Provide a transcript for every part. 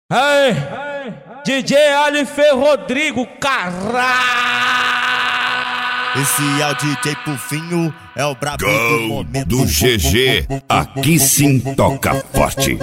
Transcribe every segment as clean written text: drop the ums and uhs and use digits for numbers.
Ei, DJ Alife Rodrigo, caralho! Esse é o DJ Pufinho, é o brabo do momento. Do GG, aqui sim toca forte.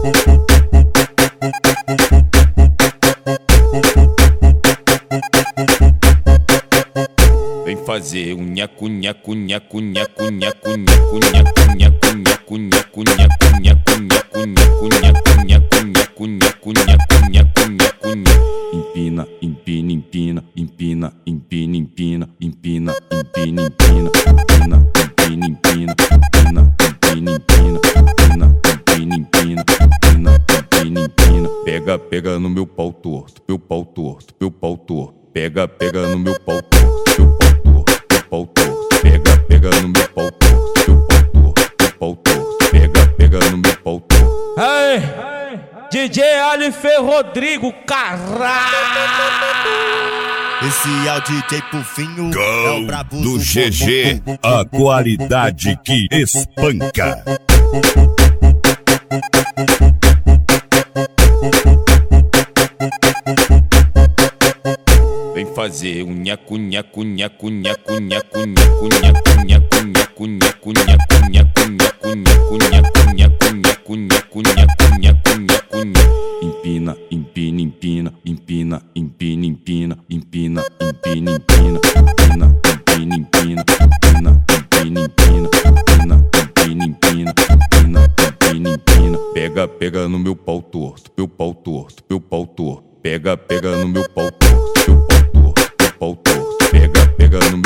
Vem fazer um nhacu nhacu nhacu nhacu nhacu nhacu nhacu nhacu nhacu nhacu nhacu nhacu nhacu nhacu nhacu nhacu nhacu nhacu. Empina, empina, empina, empina, empina, empina, empina, empina, empina, empina, empina, empina, empina, empina, empina, empina, empina, empina, empina, empina. Pega, pega no meu pau torto, meu pau torto, meu pau torto. Pega, pega no meu pau torto, meu pau torto. Pega, pega no meu pau torto, meu pau torto. Pega, pega no meu pau torto. Ei, DJ Alife Rodrigo, caralho! Esse é o DJ Pufinho, é o brabo Do GG, a qualidade que espanca. Vem fazer um nhacu nhacu nhacu nhacu nhacu nhacu nhacu nhacu nhacu nhacu nhacu nhacu nhacu nhacu nhacu nhacu nhacu nhacu nhacu. Empina, empina, empina, empina, empina, empina, empina, empina, empina, empina, empina, empina, empina, empina, empina, empina, empina, empina, empina, empina. Pega, pega no meu pau torto, meu pau torto, meu pau torto. Pega, pega no meu pau torto, meu pau torto, meu pau torto. Pega, pega no meu